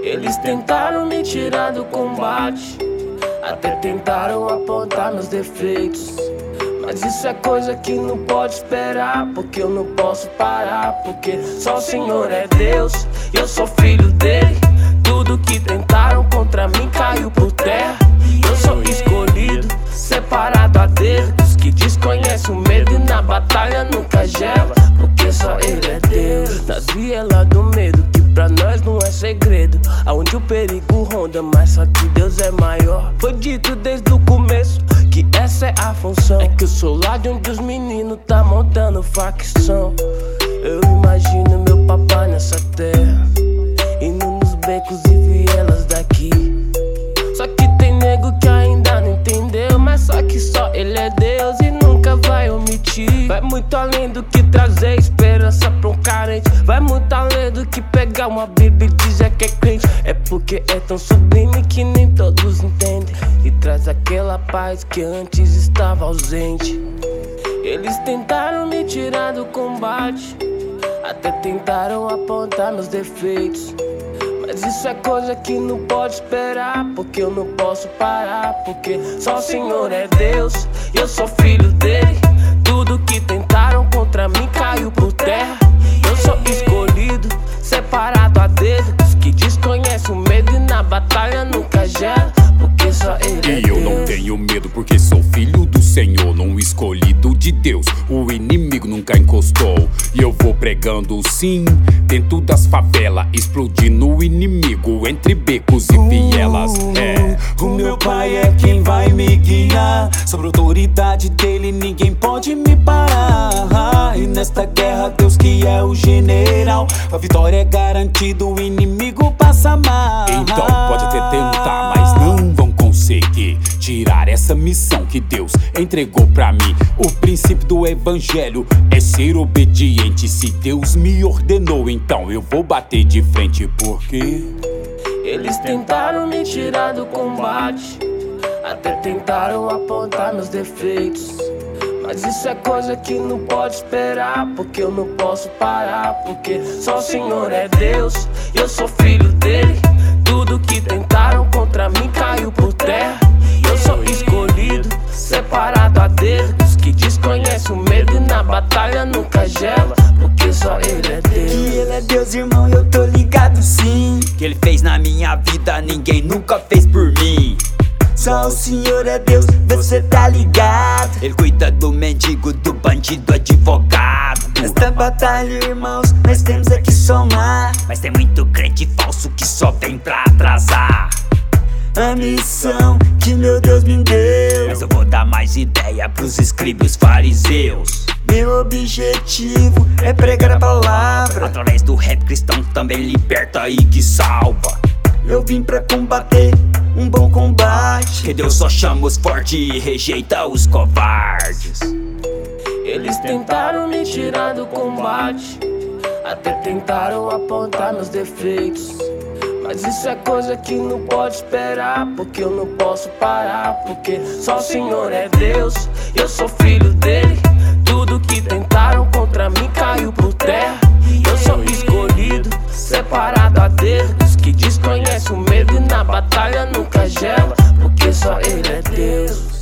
Eles tentaram me tirar do combate, até tentaram apontar meus defeitos. Mas isso é coisa que não pode esperar, porque eu não posso parar, porque só o Senhor é Deus e eu sou filho dele. Tudo que tentaram contra mim caiu por terra. Eu sou escolhido, separado a dedo, dos que desconhecem o medo e na batalha nunca gela, porque só Ele é Deus. Nas vielas do medo, que pra nós não é segredo, aonde o perigo ronda, mas só que Deus é maior. Foi dito desde o começo que essa é a função, é que eu sou lá de onde os meninos tá montando facção. Eu imagino meu papai nessa terra, indo nos becos e vielas daqui. Só que tem nego que ainda não entendeu, mas só que só Ele é Deus e nunca vai omitir. Vai muito além do que trazer esperança pra um carente, vai muito além do que pegar uma Bíblia e dizer que é crente. É porque é tão sublime que nem todos entendem, e traz aquela paz que antes estava ausente. Eles tentaram me tirar do combate, até tentaram apontar meus defeitos. Mas isso é coisa que não pode esperar, porque eu não posso parar, porque só o Senhor é Deus e eu sou filho dele. Tudo que tentaram contra mim caiu por terra. Eu sou escolhido, separado a dedo, dos que desconhecem o medo e na batalha nunca gela, porque só Ele é Deus. E eu não tenho medo porque sou filho do Senhor, não escolhido de Deus. O inimigo nunca encostou, e eu vou pregando sim, dentro das favelas, explodindo o inimigo entre becos e vielas. O meu pai é quem vai me guiar, sobre a autoridade dele ninguém pode me parar. E nesta guerra Deus que é o general, a vitória é garantida, o inimigo passa mal. Então pode até tentar, mas não vão conseguir tirar essa missão que Deus entregou pra mim. O princípio do evangelho é ser obediente. Se Deus me ordenou, então eu vou bater de frente, porque eles tentaram me tirar do combate, até tentaram apontar meus defeitos. Mas isso é coisa que não pode esperar, porque eu não posso parar, porque só o Senhor é Deus e eu sou filho dele. Tudo que tentaram contra mim caiu por terra. Eu sou escolhido, separado a dedo, dos que desconhecem o medo e na batalha nunca gela, porque só Ele é Deus. Que Ele é Deus, irmão, eu tô ligado sim, que Ele fez na minha vida, ninguém nunca fez por mim. Só o Senhor é Deus, você tá ligado. Ele cuida do mendigo, do bandido, advogado. Nesta batalha, irmãos, nós temos é que somar, mas tem muito crente falso que só vem pra atrasar a missão que meu Deus me deu. Mas eu vou dar mais ideia pros escribas e os fariseus. Meu objetivo é pregar a palavra, através do rap cristão também liberta e que salva. Eu vim pra combater um bom combate, que Deus só chama os fortes e rejeita os covardes. Eles tentaram me tirar do combate, até tentaram apontar meus defeitos. Mas isso é coisa que não pode esperar, porque eu não posso parar, porque só o Senhor é Deus e eu sou filho dele. Tudo que tentaram contra mim caiu por terra. Eu sou escolhido, separado a dedo, dos que desconhecem o medo e na batalha nunca gela, porque só Ele é Deus.